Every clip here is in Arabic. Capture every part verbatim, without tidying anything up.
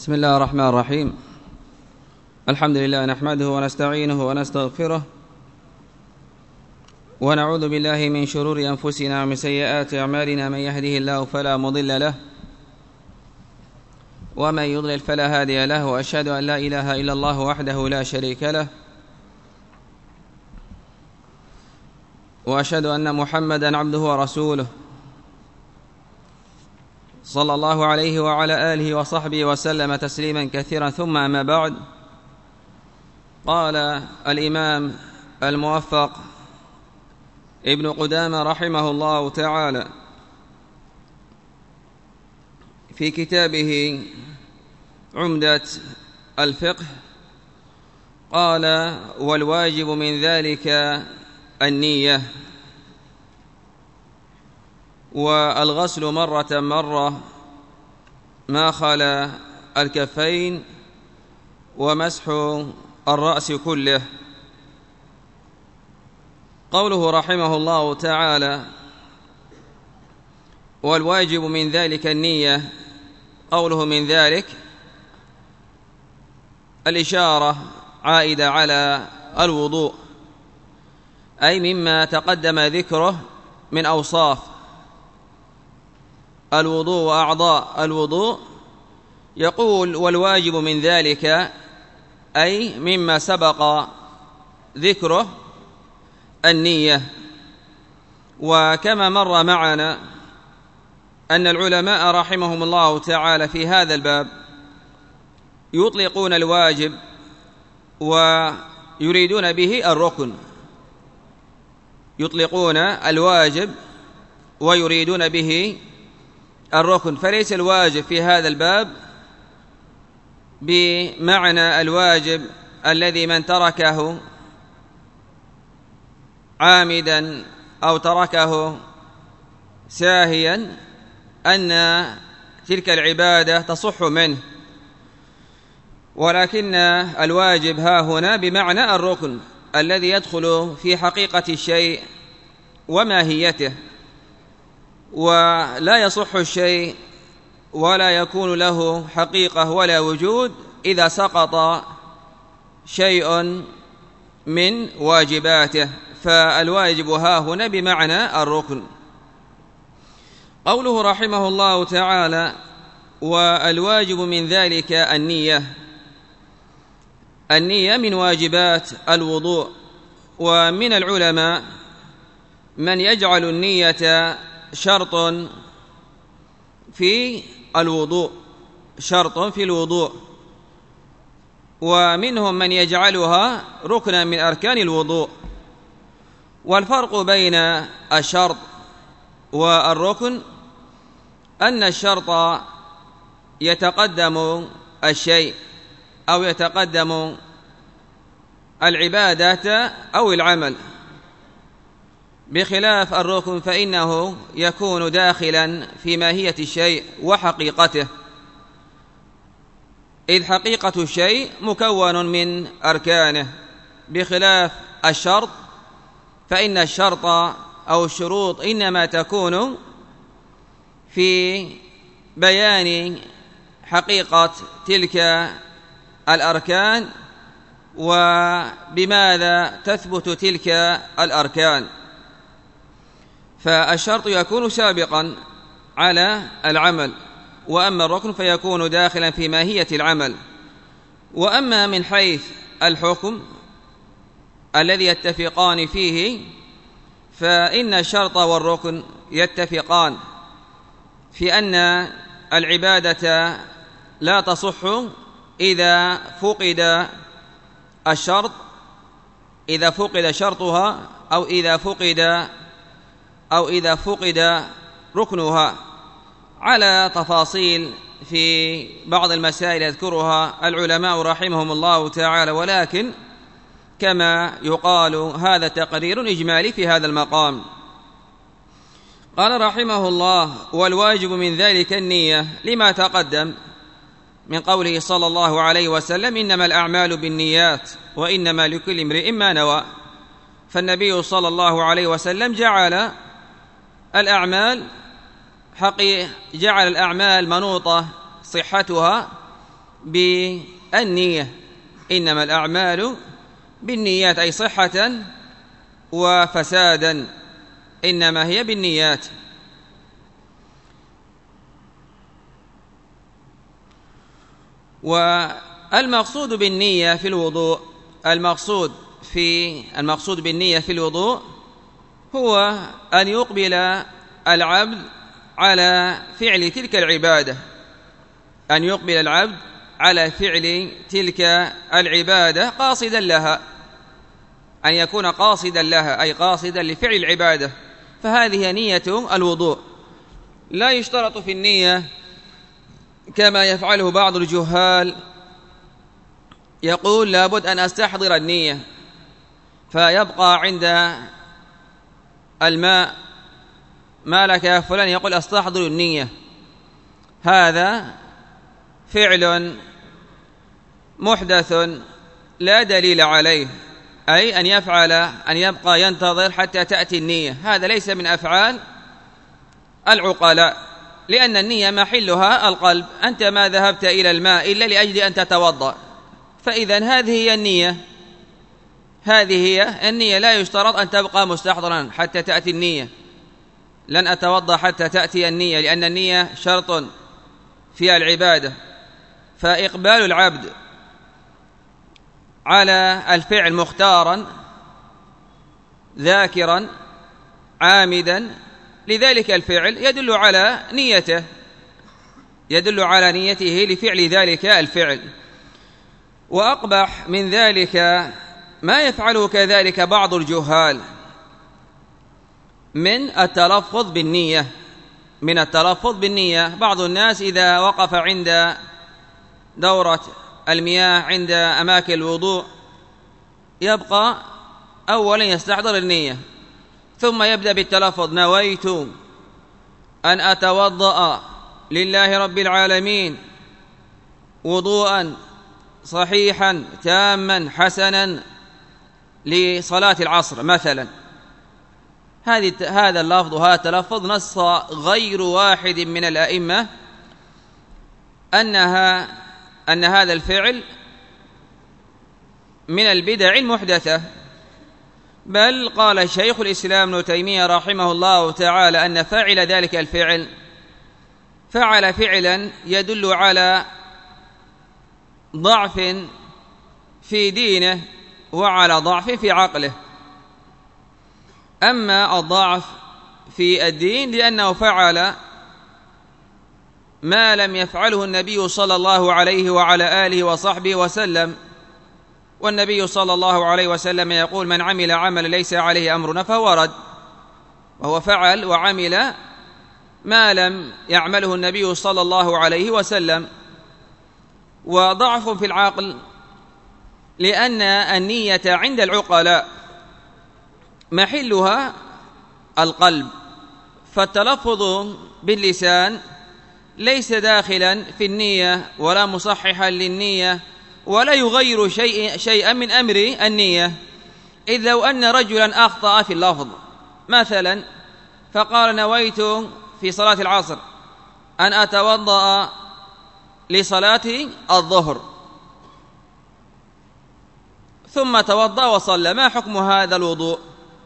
بسم الله الرحمن الرحيم. الحمد لله نحمده ونستعينه ونستغفره ونعوذ بالله من شرور أنفسنا ومن سيئات أعمالنا، من يهده الله فلا مضل له ومن يضلل فلا هادي له، وأشهد أن لا إله إلا الله وحده لا شريك له، وأشهد أن محمدًا عبده ورسوله صلى الله عليه وعلى آله وصحبه وسلم تسليما كثيرا. ثم أما بعد، قال الإمام الموفق ابن قدامة رحمه الله تعالى في كتابه عمدة الفقه، قال: والواجب من ذلك النية، والغسل مرة مرة ما خلا الكفين، ومسح الرأس كله. قوله رحمه الله تعالى: والواجب من ذلك النية، قوله من ذلك الإشارة عائدة على الوضوء، أي مما تقدم ذكره من أوصاف الوضوء وأعضاء الوضوء. يقول: والواجب من ذلك، أي مما سبق ذكره النية. وكما مر معنا أن العلماء رحمهم الله تعالى في هذا الباب يطلقون الواجب ويريدون به الركن، يطلقون الواجب ويريدون به الركن، فليس الواجب في هذا الباب بمعنى الواجب الذي من تركه عامدا أو تركه ساهيا أن تلك العبادة تصح منه، ولكن الواجب ها هنا بمعنى الركن الذي يدخل في حقيقة الشيء وماهيته، ولا يصح الشيء ولا يكون له حقيقة ولا وجود إذا سقط شيء من واجباته، فالواجب ها هنا بمعنى الركن. قوله رحمه الله تعالى: والواجب من ذلك النية، النية من واجبات الوضوء. ومن العلماء من يجعل النية شرط في الوضوء، شرط في الوضوء، ومنهم من يجعلها ركنا من أركان الوضوء. والفرق بين الشرط والركن أن الشرط يتقدم الشيء أو يتقدم العبادة أو العمل، بخلاف الركن فإنه يكون داخلا في ماهية الشيء وحقيقته، إذ حقيقة الشيء مكون من أركانه، بخلاف الشرط فإن الشرط أو الشروط إنما تكون في بيان حقيقة تلك الأركان وبماذا تثبت تلك الأركان، فالشرط يكون سابقا على العمل، وأما الركن فيكون داخلا في ماهية العمل. وأما من حيث الحكم الذي يتفقان فيه، فإن الشرط والركن يتفقان في أن العبادة لا تصح إذا فقد الشرط، إذا فقد شرطها أو إذا فقد أو إذا فقد ركنها، على تفاصيل في بعض المسائل يذكرها العلماء رحمهم الله تعالى، ولكن كما يقال هذا تقرير إجمالي في هذا المقام. قال رحمه الله: والواجب من ذلك النية، لما تقدم من قوله صلى الله عليه وسلم: إنما الأعمال بالنيات وإنما لكل امرئ ما نوى. فالنبي صلى الله عليه وسلم جعل الأعمال حقي جعل الأعمال منوطة صحتها بالنية، إنما الأعمال بالنيات، أي صحة وفسادا إنما هي بالنيات. والمقصود بالنية في الوضوء المقصود في المقصود بالنية في الوضوء هو أن يقبل العبد على فعل تلك العبادة أن يقبل العبد على فعل تلك العبادة قاصدا لها، أن يكون قاصدا لها أي قاصدا لفعل العبادة، فهذه نية الوضوء. لا يشترط في النية كما يفعله بعض الجهال، يقول لابد أن أستحضر النية، فيبقى عند الماء ما لك يا فلان يقول أستحضر النية. هذا فعل محدث لا دليل عليه، أي أن يفعل أن يبقى ينتظر حتى تأتي النية، هذا ليس من أفعال العقلاء، لأن النية محلها القلب. أنت ما ذهبت إلى الماء إلا لأجل أن تتوضأ، فإذن هذه هي النية هذه هي النية لا يشترط أن تبقى مستحضرا حتى تأتي النية. لن أتوضأ حتى تأتي النية، لأن النية شرط في العبادة. فإقبال العبد على الفعل مختارا ذاكرا عامدا لذلك الفعل يدل على نيته يدل على نيته لفعل ذلك الفعل. وأقبح من ذلك ما يفعله كذلك بعض الجهال من التلفظ بالنية من التلفظ بالنية بعض الناس إذا وقف عند دورة المياه عند أماكن الوضوء يبقى أولا يستحضر النية، ثم يبدأ بالتلفظ: نويت أن أتوضأ لله رب العالمين وضوءا صحيحا تاما حسنا لصلاة العصر مثلا. هذا اللفظ وهذا التلفظ نص غير واحد من الأئمة أنها أن هذا الفعل من البدع المحدثة، بل قال شيخ الإسلام ابن تيمية رحمه الله تعالى أن فاعل ذلك الفعل فعل فعلا يدل على ضعف في دينه وعلى ضعف في عقله. أما الضعف في الدين لأنه فعل ما لم يفعله النبي صلى الله عليه وعلى آله وصحبه وسلم، والنبي صلى الله عليه وسلم يقول: من عمل عمل ليس عليه أمرنا فهو رد. وهو فعل وعمل ما لم يعمله النبي صلى الله عليه وسلم. وضعف في العقل لأن النية عند العقلاء محلها القلب، فالتلفظ باللسان ليس داخلا في النية ولا مصححا للنية ولا يغير شيء شيئا من أمر النية. إذ لو أن رجلا أخطأ في اللفظ مثلا فقال: نويت في صلاة العصر أن أتوضأ لصلاة الظهر، ثم توضأ وصلى، ما حكم هذا الوضوء؟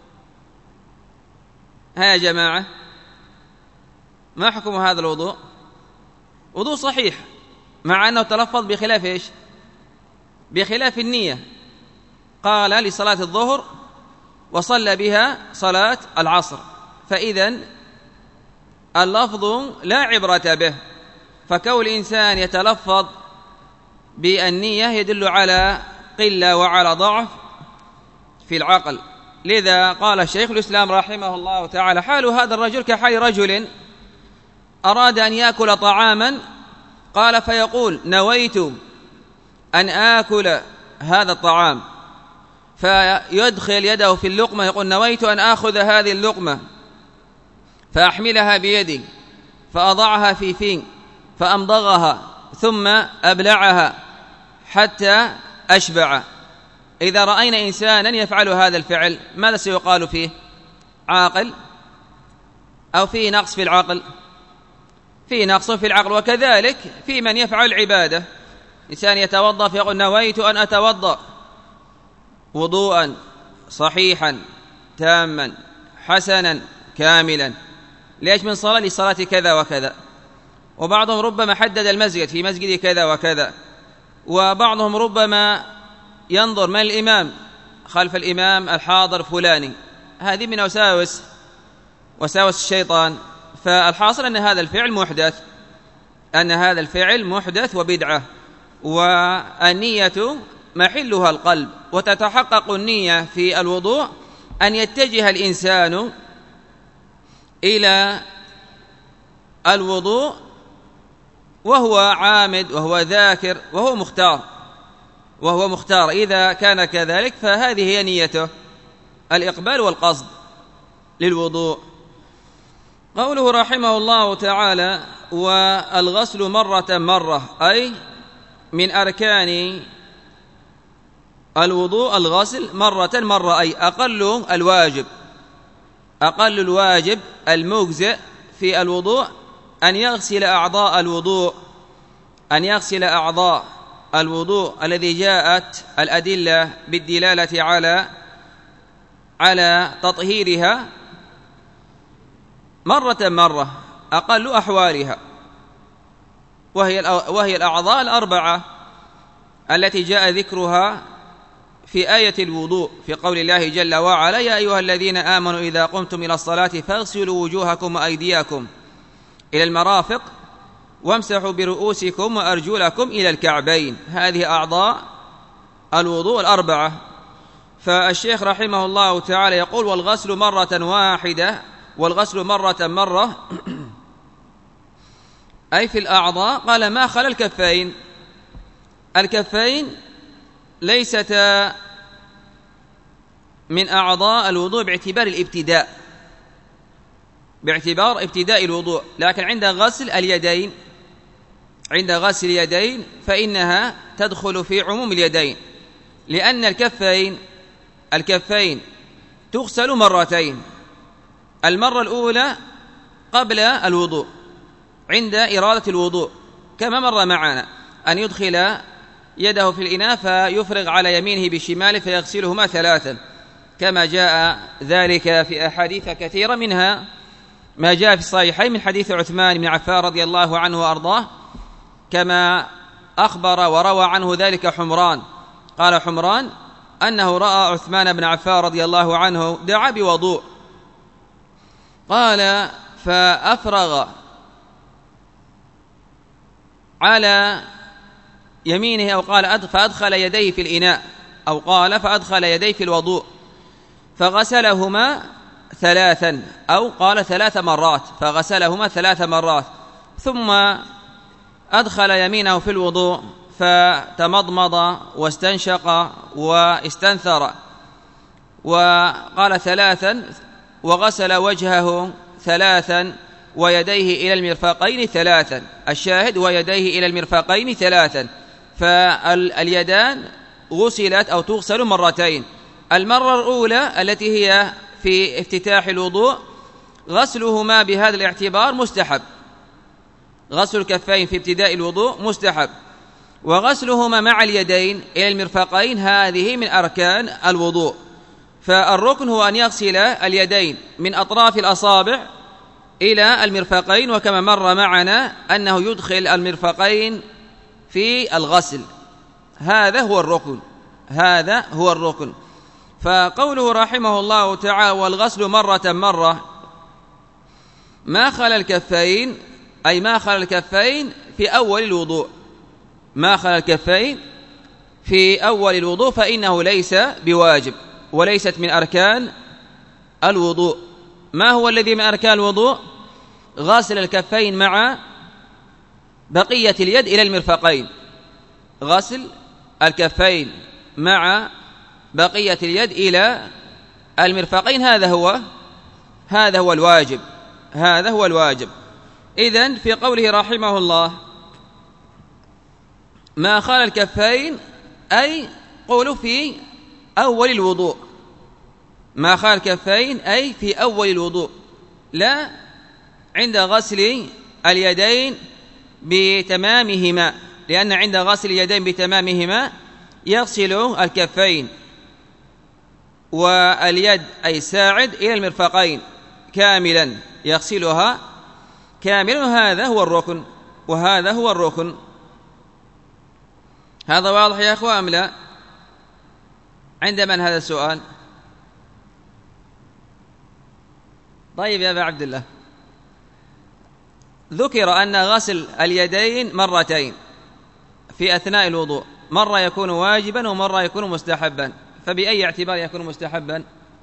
ها يا جماعة، ما حكم هذا الوضوء؟ وضوء صحيح، مع أنه تلفظ بخلاف إيش؟ بخلاف النية. قال لصلاة الظهر وصلى بها صلاة العصر، فإذن اللفظ لا عبرة به. فكون الإنسان يتلفظ بالنية يدل على قلة وعلى ضعف في العقل. لذا قال شيخ الإسلام رحمه الله تعالى: حال هذا الرجل كحال رجل أراد أن يأكل طعاما، قال فيقول: نويت أن آكل هذا الطعام، فيدخل يده في اللقمة يقول: نويت أن آخذ هذه اللقمة فأحملها بيدي فأضعها في فين فأمضغها ثم أبلعها حتى أشبع. إذا رأينا إنسانا يفعل هذا الفعل ماذا سيقال فيه؟ عاقل أو فيه نقص في العقل؟ فيه نقص في العقل. وكذلك في من يفعل العبادة إنسان يتوضأ فيقول نويت أن أتوضأ وضوءا صحيحا تاما حسنا كاملا. ليش؟ من صلاة لصلاة كذا وكذا. وبعضهم ربما حدد المسجد في مسجد كذا وكذا، وبعضهم ربما ينظر من الإمام خلف الإمام الحاضر فلاني. هذه من وساوس وساوس الشيطان. فالحاصل أن هذا الفعل محدث، أن هذا الفعل محدث وبدعة. والنية محلها القلب، وتتحقق النية في الوضوء أن يتجه الإنسان إلى الوضوء وهو عامد وهو ذاكر وهو مختار وهو مختار إذا كان كذلك فهذه هي نيته، الإقبال والقصد للوضوء. قوله رحمه الله تعالى: والغسل مرة مرة، أي من أركان الوضوء الغسل مرة مرة، أي أقل الواجب أقل الواجب المجزئ في الوضوء أن يغسل أعضاء الوضوء أن يغسل أعضاء الوضوء الذي جاءت الأدلة بالدلالة على على تطهيرها مرة مرة، أقل أحوالها، وهي وهي الأعضاء الأربعة التي جاء ذكرها في آية الوضوء في قول الله جل وعلا: يا أيها الذين آمنوا إذا قمتم إلى الصلاة فاغسلوا وجوهكم وأيديكم إلى المرافق وامسحوا برؤوسكم وأرجلكم إلى الكعبين. هذه أعضاء الوضوء الأربعة. فالشيخ رحمه الله تعالى يقول: والغسل مرة واحدة، والغسل مرة مرة أي في الأعضاء. قال: ما خلا الكفين. الكفين ليستا من أعضاء الوضوء باعتبار الابتداء باعتبار ابتداء الوضوء، لكن عند غسل اليدين عند غسل اليدين فإنها تدخل في عموم اليدين، لأن الكفين الكفين تغسل مرتين. المرة الأولى قبل الوضوء عند إرادة الوضوء، كما مر معنا أن يدخل يده في الإناء فيفرغ على يمينه بشماله فيغسلهما ثلاثا، كما جاء ذلك في أحاديث كثيرة، منها ما جاء في الصحيحين من حديث عثمان بن عفان رضي الله عنه وأرضاه، كما أخبر وروى عنه ذلك حمران. قال حمران أنه رأى عثمان بن عفان رضي الله عنه دعا بوضوء، قال: فأفرغ على يمينه، أو قال فأدخل يديه في الإناء، أو قال فأدخل يديه في الوضوء فغسلهما ثلاثا، أو قال ثلاث مرات فغسلهما ثلاث مرات، ثم أدخل يمينه في الوضوء فتمضمض واستنشق واستنثر، وقال ثلاثا، وغسل وجهه ثلاثا ويديه إلى المرفقين ثلاثا. الشاهد: ويديه إلى المرفقين ثلاثا. فاليدان غسلت أو تغسل مرتين. المرة الأولى التي هي في افتتاح الوضوء غسلهما بهذا الاعتبار مستحب، غسل الكفين في ابتداء الوضوء مستحب، وغسلهما مع اليدين إلى المرفقين هذه من أركان الوضوء. فالركن هو أن يغسل اليدين من أطراف الأصابع إلى المرفقين، وكما مر معنا أنه يدخل المرفقين في الغسل. هذا هو الركن هذا هو الركن. فقوله رحمه الله تعالى: والغسل مرة مرة، ما خلا الكفين، أي ما خلا الكفين في أول الوضوء ما خلا الكفين في أول الوضوء فإنه ليس بواجب وليست من أركان الوضوء. ما هو الذي من أركان الوضوء؟ غسل الكفين مع بقية اليد إلى المرفقين، غسل الكفين مع بقية اليد إلى المرفقين، هذا هو هذا هو الواجب هذا هو الواجب. إذن في قوله رحمه الله: ما خلا الكفين، أي قولوا في أول الوضوء، ما خلا الكفين أي في أول الوضوء، لا عند غسل اليدين بتمامهما، لأن عند غسل اليدين بتمامهما يغسل الكفين واليد أي الساعد إلى المرفقين كاملا، يغسلها كاملا، هذا هو الركن وهذا هو الركن. هذا واضح يا أخوة أم لا؟ عند من هذا السؤال؟ طيب يا أبا عبد الله، ذكر أن غسل اليدين مرتين في أثناء الوضوء، مرة يكون واجبا ومرة يكون مستحبا، فبأي اعتبار يكون مستحبا؟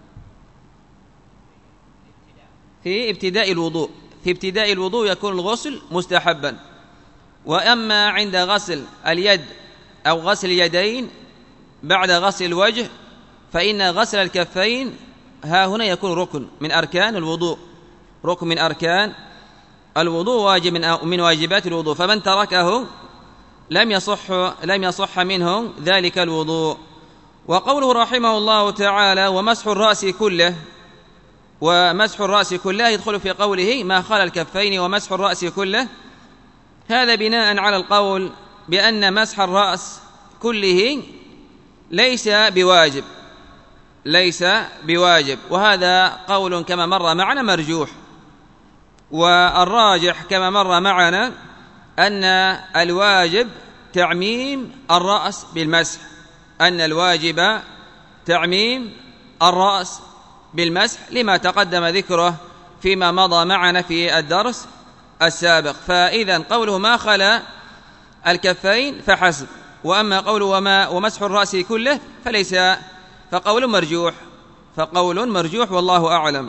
في ابتداء الوضوء، في ابتداء الوضوء يكون الغسل مستحبا. وأما عند غسل اليد أو غسل اليدين بعد غسل الوجه فإن غسل الكفين ها هنا يكون ركن من أركان الوضوء، ركن من أركان الوضوء، واجب من واجبات الوضوء، فمن تركه لم يصح لم يصح منه ذلك الوضوء. وقوله رحمه الله تعالى ومسح الرأس كله، ومسح الرأس كله يدخل في قوله ما خلا الكفين ومسح الرأس كله، هذا بناء على القول بأن مسح الرأس كله ليس بواجب، ليس بواجب، وهذا قول كما مر معنا مرجوح. والراجح كما مر معنا أن الواجب تعميم الرأس بالمسح، أن الواجب تعميم الرأس بالمسح لما تقدم ذكره فيما مضى معنا في الدرس السابق. فإذا قوله ما خلا الكفين فحسب، وأما قوله وما ومسح الرأس كله فليس، فقول مرجوح، فقول مرجوح والله أعلم.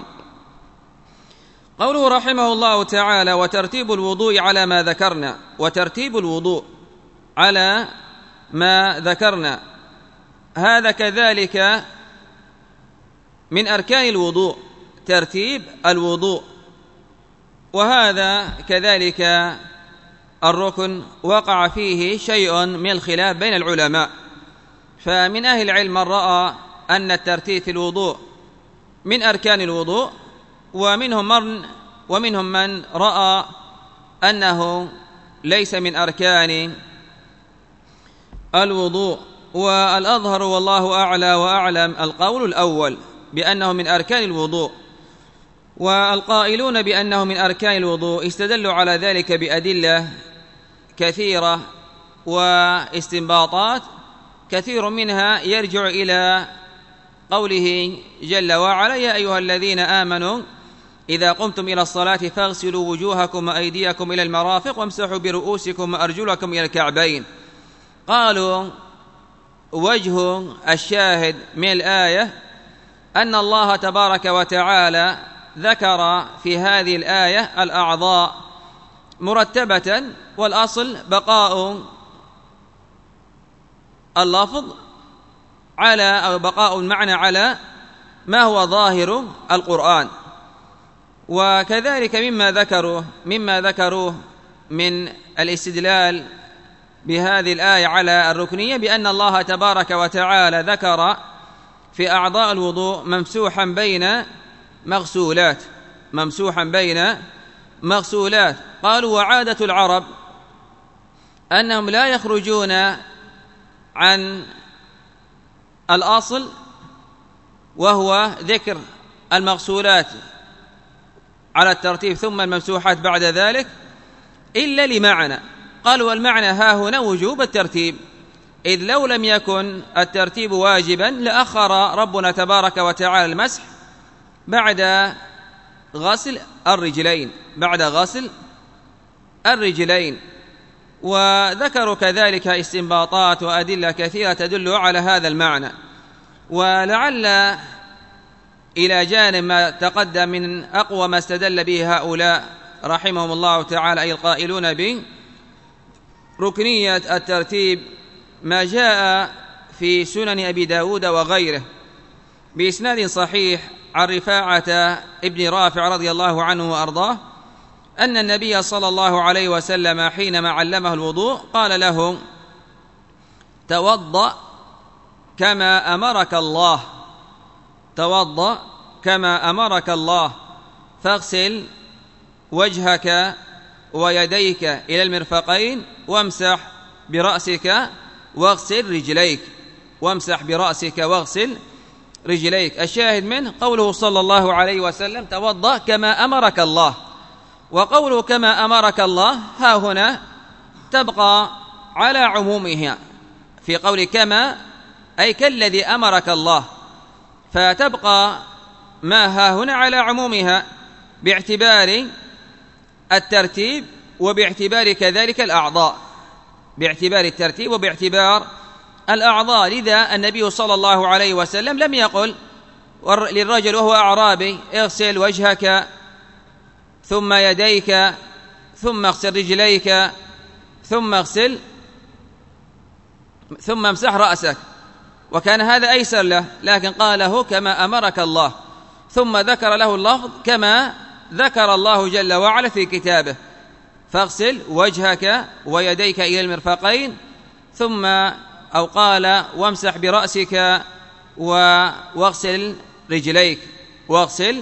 قوله رحمه الله تعالى وترتيب الوضوء على ما ذكرنا، وترتيب الوضوء على ما ذكرنا هذا كذلك من أركان الوضوء، ترتيب الوضوء، وهذا كذلك الركن وقع فيه شيء من الخلاف بين العلماء، فمن أهل العلم من رأى أن الترتيب في الوضوء من أركان الوضوء، ومنهم من ومنهم من رأى أنه ليس من أركان الوضوء. والأظهر والله أعلى وأعلم القول الأول بأنه من أركان الوضوء، والقائلون بأنه من أركان الوضوء استدلوا على ذلك بأدلة كثيرة واستنباطات، كثير منها يرجع إلى قوله جل وعلا يا أيها الذين آمنوا إذا قمتم إلى الصلاة فاغسلوا وجوهكم وأيديكم إلى المرافق وامسحوا برؤوسكم وأرجلكم إلى الكعبين. قالوا وجه الشاهد من الآية أن الله تبارك وتعالى ذكر في هذه الآية الأعضاء مرتبة، والأصل بقاء اللفظ على أو بقاء المعنى على ما هو ظاهر القرآن. وكذلك مما ذكروه مما ذكروه من الاستدلال بهذه الآية على الركنية بأن الله تبارك وتعالى ذكر في أعضاء الوضوء ممسوحا بين مغسولات، ممسوحا بين مغسولات. قالوا وعادة العرب أنهم لا يخرجون عن الأصل وهو ذكر المغسولات على الترتيب ثم الممسوحات بعد ذلك إلا لمعنى. قالوا والمعنى ها هنا وجوب الترتيب، إذ لو لم يكن الترتيب واجبا لأخر ربنا تبارك وتعالى المسح بعد غسل الرجلين بعد غسل الرجلين. وذكروا كذلك استنباطات وأدلة كثيرة تدل على هذا المعنى. ولعل إلى جانب ما تقدم من أقوى ما استدل به هؤلاء رحمهم الله تعالى أي القائلون به ركنية الترتيب ما جاء في سنن أبي داود وغيره بإسناد صحيح عن رفاعة ابن رافع رضي الله عنه وأرضاه أن النبي صلى الله عليه وسلم حينما علمه الوضوء قال له توضأ كما أمرك الله توضأ كما أمرك الله فاغسل وجهك ويديك إلى المرفقين وامسح برأسك واغسل رجليك وامسح برأسك واغسل رجليك. الشاهد منه قوله صلى الله عليه وسلم توضأ كما أمرك الله. وقوله كما أمرك الله ها هنا تبقى على عمومها، في قول كما أي كالذي أمرك الله، فتبقى ما ها هنا على عمومها باعتبار الترتيب وباعتبار كذلك الأعضاء، باعتبار الترتيب وباعتبار الأعضاء. لذا النبي صلى الله عليه وسلم لم يقل للرجل وهو أعرابي اغسل وجهك ثم يديك ثم اغسل رجليك ثم اغسل ثم امسح رأسك، وكان هذا أيسر له، لكن قاله كما أمرك الله، ثم ذكر له اللفظ كما ذكر الله جل وعلا في كتابه، فاغسل وجهك ويديك إلى المرفقين، ثم أو قال وامسح برأسك واغسل رجليك واغسل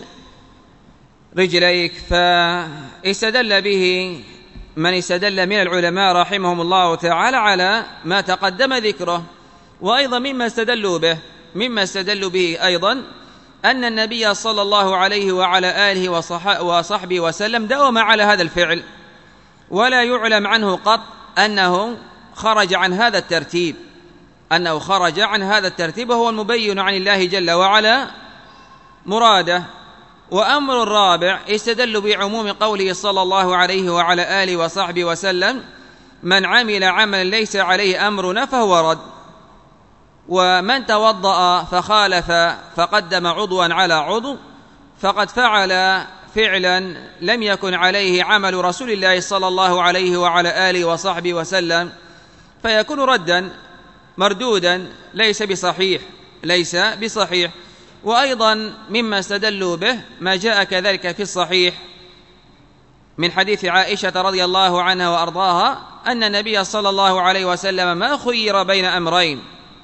رجليك. فاستدل به من استدل من العلماء رحمهم الله تعالى على ما تقدم ذكره. وأيضا مما استدلوا به مما استدلوا به أيضا أن النبي صلى الله عليه وعلى آله وصحبه وسلم داوم على هذا الفعل، ولا يعلم عنه قط أنه خرج عن هذا الترتيب أنه خرج عن هذا الترتيب وهو المبين عن الله جل وعلا مراده. وأمر الرابع استدل بعموم قوله صلى الله عليه وعلى آله وصحبه وسلم من عمل عملا ليس عليه أمرنا فهو رد. ومن توضأ فخالف فقدم عضوا على عضو فقد فعل فعلا لم يكن عليه عمل رسول الله صلى الله عليه وعلى آله وصحبه وسلم، فيكون ردا مردودا ليس بصحيح ليس بصحيح. وأيضا مما استدلوا به ما جاء كذلك في الصحيح من حديث عائشة رضي الله عنها وأرضاها أن النبي صلى الله عليه وسلم ما خير بين أمرين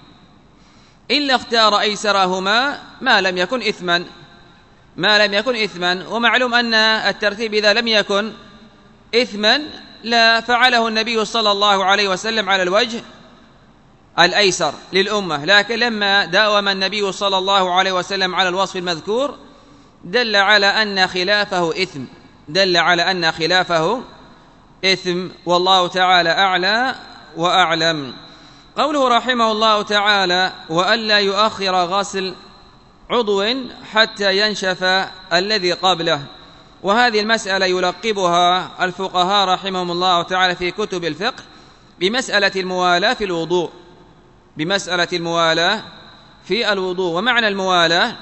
إلا اختار أيسرهما ما لم يكن إثما ما لم يكن إثما. ومعلوم أن الترتيب إذا لم يكن إثما لا فعله النبي صلى الله عليه وسلم على الوجه الأيسر للأمة، لكن لما داوم النبي صلى الله عليه وسلم على الوصف المذكور دل على أن خلافه إثم دل على أن خلافه إثم والله تعالى أعلى وأعلم. قوله رحمه الله تعالى وألا يؤخر غسل عضو حتى ينشف الذي قبله. وهذه المسألة يلقبها الفقهاء رحمهم الله تعالى في كتب الفقه بمسألة الموالاة في الوضوء بمسألة الموالاة في الوضوء. ومعنى الموالاة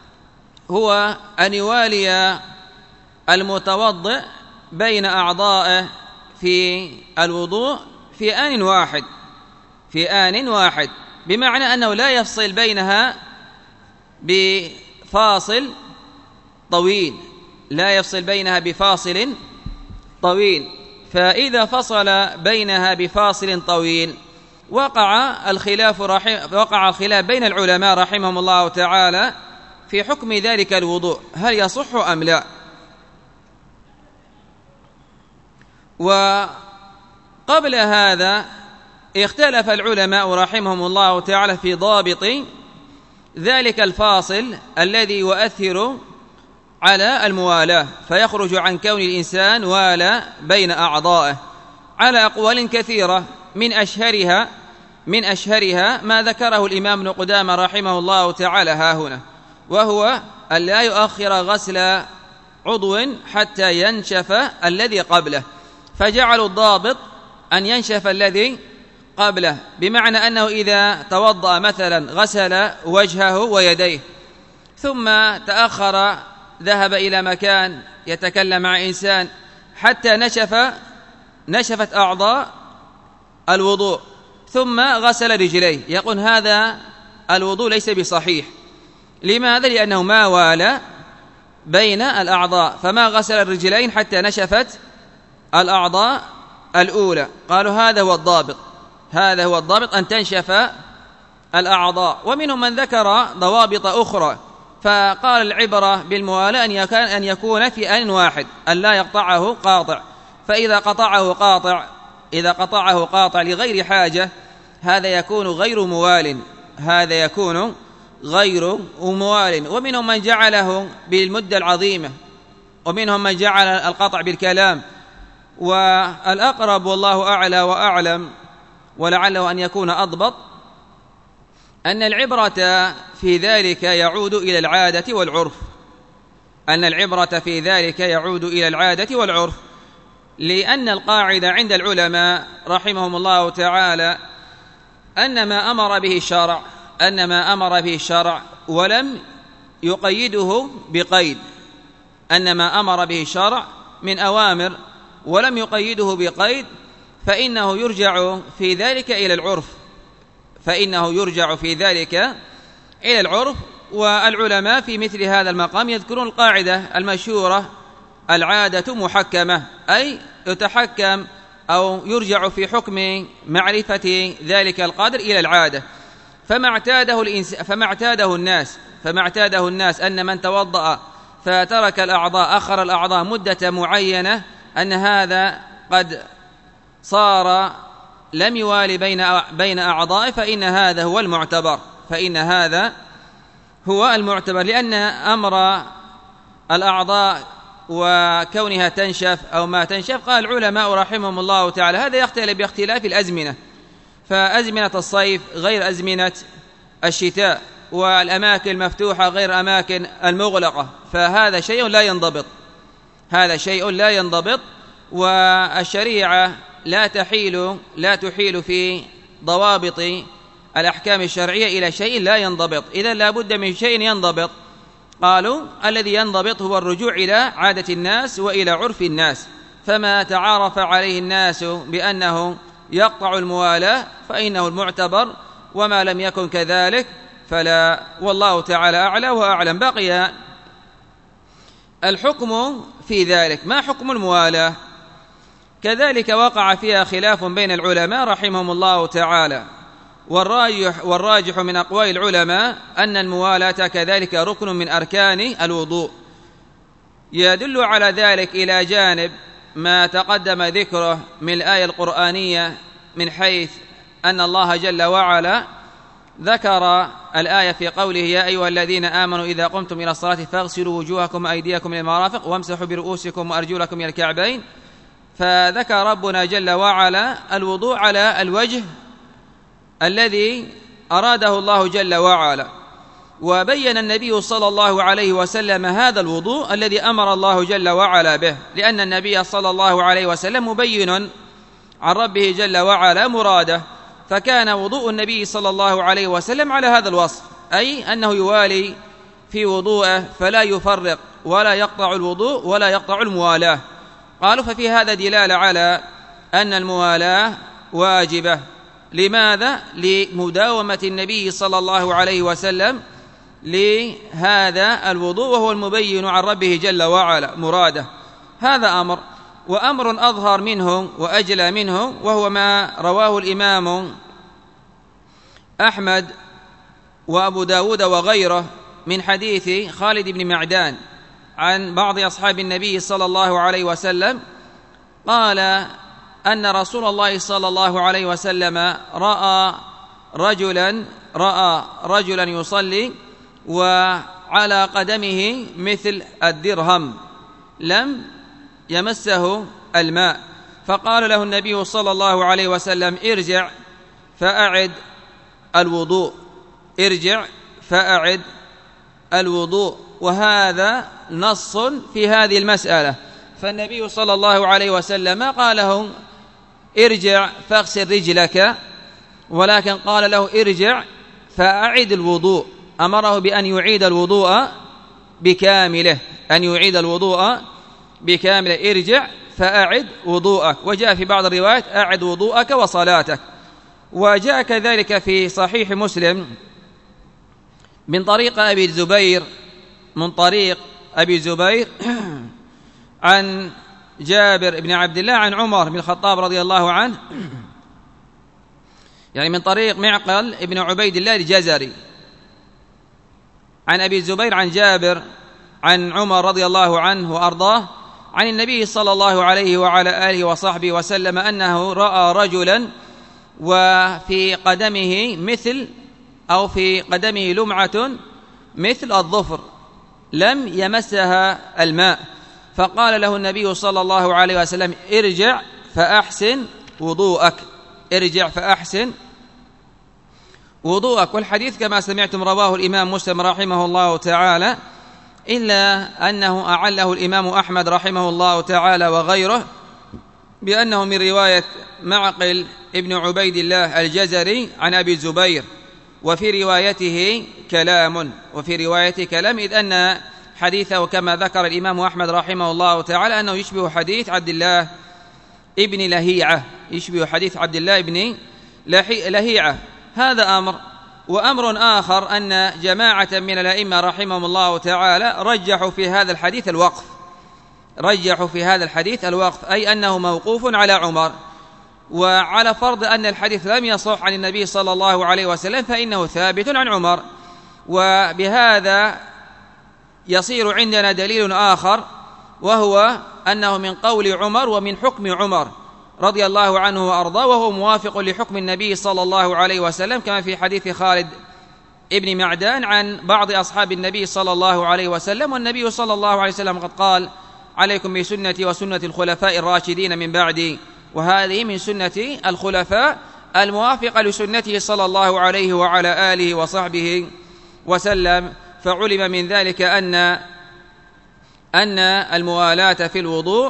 هو أن يوالي المتوضئ بين أعضائه في الوضوء في آن واحد في آن واحد بمعنى أنه لا يفصل بينها بفاصل طويل لا يفصل بينها بفاصل طويل فإذا فصل بينها بفاصل طويل وقع الخلاف رحم وقع الخلاف بين العلماء رحمهم الله تعالى في حكم ذلك الوضوء هل يصح أم لا. وقبل هذا اختلف العلماء رحمهم الله تعالى في ضابط ذلك الفاصل الذي يؤثر على الموالاة فيخرج عن كون الإنسان والى بين أعضائه على أقوال كثيرة من أشهرها من أشهرها ما ذكره الإمام ابن قدامة رحمه الله تعالى ها هنا، وهو أن لا يؤخر غسل عضو حتى ينشف الذي قبله، فجعلوا الضابط أن ينشف الذي قبله بمعنى أنه إذا توضأ مثلا غسل وجهه ويديه ثم تأخر ذهب إلى مكان يتكلم مع إنسان حتى نشف نشفت أعضاء الوضوء ثم غسل رجليه، يقول هذا الوضوء ليس بصحيح. لماذا؟ لأنه ما والى بين الأعضاء فما غسل الرجلين حتى نشفت الأعضاء الأولى. قالوا هذا هو الضابط هذا هو الضابط أن تنشف الأعضاء. ومنهم من ذكر ضوابط أخرى فقال العبرة بالموالاة أن يكون في آن واحد أن لا يقطعه قاطع، فإذا قطعه قاطع إذا قطعه قاطع لغير حاجة هذا يكون غير موال، هذا يكون غير موال. ومنهم من جعله بالمدة العظيمة، ومنهم من جعل القطع بالكلام. والأقرب والله أعلى وأعلم ولعله أن يكون أضبط أن العبرة في ذلك يعود إلى العادة والعرف، أن العبرة في ذلك يعود إلى العادة والعرف، لأن القاعدة عند العلماء رحمهم الله تعالى أن ما أمر به الشرع أن ما أمر به الشرع ولم يقيده بقيد، أن ما أمر به الشرع من أوامر ولم يقيده بقيد فإنه يرجع في ذلك إلى العرف، فإنه يرجع في ذلك إلى العرف. والعلماء في مثل هذا المقام يذكرون القاعدة المشهورة: العادة محكمة، أي يتحكم أو يرجع في حكم معرفة ذلك القدر إلى العادة. فما اعتاده الإنس... فما اعتاده الناس فما اعتاده الناس أن من توضأ فترك الأعضاء أخر الأعضاء مدة معينة أن هذا قد صار لم يوالي بين بين أعضائه، فإن هذا هو المعتبر فإن هذا هو المعتبر لأن أمر الأعضاء وكونها تنشف أو ما تنشف. قال العلماء رحمهم الله تعالى هذا يختلف باختلاف الأزمنة، فأزمنة الصيف غير أزمنة الشتاء، والأماكن المفتوحة غير أماكن المغلقة، فهذا شيء لا ينضبط هذا شيء لا ينضبط والشريعة لا تحيل لا تحيل في ضوابط الأحكام الشرعية إلى شيء لا ينضبط، إذا لا بد من شيء ينضبط. قالوا الذي ينضبط هو الرجوع إلى عادة الناس وإلى عرف الناس، فما تعارف عليه الناس بأنه يقطع الموالاة فإنه المعتبر، وما لم يكن كذلك فلا، والله تعالى أعلى وأعلم. بقي الحكم في ذلك، ما حكم الموالاة؟ كذلك وقع فيها خلاف بين العلماء رحمهم الله تعالى، والراجح, والراجح من أقوال العلماء أن الموالاة كذلك ركن من أركان الوضوء. يدل على ذلك إلى جانب ما تقدم ذكره من الآية القرآنية، من حيث أن الله جل وعلا ذكر الآية في قوله: يا أيها الذين آمنوا إذا قمتم إلى الصلاة فاغسلوا وجوهكم وأيديكم إلى المرافق وامسحوا برؤوسكم وأرجلكم إلى الكعبين. فذكر ربنا جل وعلا الوضوء على الوجه الذي أراده الله جل وعلا، وبين النبي صلى الله عليه وسلم هذا الوضوء الذي أمر الله جل وعلا به، لأن النبي صلى الله عليه وسلم مبين عن ربه جل وعلا مراده، فكان وضوء النبي صلى الله عليه وسلم على هذا الوصف، أي أنه يوالي في وضوءه فلا يفرق ولا يقطع الوضوء ولا يقطع الموالاة. قالوا ففي هذا دلالة على أن الموالاة واجبة. لماذا؟ لمداومة النبي صلى الله عليه وسلم لهذا الوضوء، وهو المبين عن ربه جل وعلا مراده. هذا أمر. وأمر أظهر منه وأجلى منه، وهو ما رواه الإمام أحمد وأبو داود وغيره من حديث خالد بن معدان عن بعض أصحاب النبي صلى الله عليه وسلم، قال أن رسول الله صلى الله عليه وسلم رأى رجلا رأى رجلا يصلي وعلى قدمه مثل الدرهم لم يمسه الماء، فقال له النبي صلى الله عليه وسلم: ارجع فأعد الوضوء ارجع فأعد الوضوء. وهذا نص في هذه المسألة، فالنبي صلى الله عليه وسلم قال له: ارجع فاغسل رجلك، ولكن قال له: ارجع فأعد الوضوء، أمره بأن يعيد الوضوء بكامله أن يعيد الوضوء بكامله ارجع فأعد وضوءك. وجاء في بعض الروايات: أعد وضوءك وصلاتك. وجاء كذلك في صحيح مسلم من طريق أبي الزبير من طريق أبي الزبير عن جابر بن عبد الله عن عمر بن الخطاب رضي الله عنه، يعني من طريق معقل بن عبيد الله الجزري عن أبي الزبير عن جابر عن عمر رضي الله عنه وأرضاه عن النبي صلى الله عليه وعلى آله وصحبه وسلم أنه رأى رجلا وفي قدمه مثل أو في قدمه لمعة مثل الظفر لم يمسها الماء، فقال له النبي صلى الله عليه وسلم: ارجع فأحسن وضوءك، ارجع فأحسن وضوءك. والحديث كما سمعتم رواه الإمام مسلم رحمه الله تعالى، إلا أنه أعله الإمام أحمد رحمه الله تعالى وغيره بأنه من رواية معقل ابن عبيد الله الجزري عن أبي الزبير، وفي روايته كلام وفي روايته كلام إذ أن حديثه كما ذكر الإمام أحمد رحمه الله تعالى أنه يشبه حديث عبد الله ابن لهيعة، يشبه حديث عبد الله ابن لهيعة. هذا أمر. وأمر آخر أن جماعة من الأئمة رحمهم الله تعالى رجحوا في هذا الحديث الوقف، رجحوا في هذا الحديث الوقف، أي أنه موقوف على عمر. وعلى فرض أن الحديث لم يصح عن النبي صلى الله عليه وسلم فإنه ثابت عن عمر، وبهذا يصير عندنا دليل آخر، وهو أنه من قول عمر ومن حكم عمر رضي الله عنه وأرضاه، وهو موافق لحكم النبي صلى الله عليه وسلم، كما في حديث خالد ابن معدان عن بعض أصحاب النبي صلى الله عليه وسلم. والنبي صلى الله عليه وسلم قد قال: عليكم بسنتي وسنة الخلفاء الراشدين من بعدي، وهذه من سنة الخلفاء الموافقة لسنته صلى الله عليه وعلى آله وصحبه وسلم. فعلم من ذلك أن أن الموالاة في الوضوء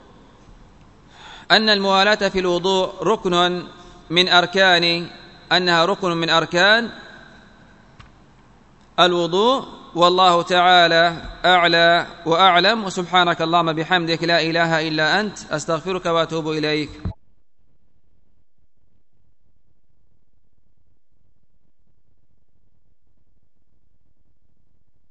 أن الموالاة في الوضوء ركن من أركان أنها ركن من أركان الوضوء. والله تعالى أعلى وأعلم، وسبحانك اللهم بحمدك لا إله إلا أنت، أستغفرك وأتوب إليك.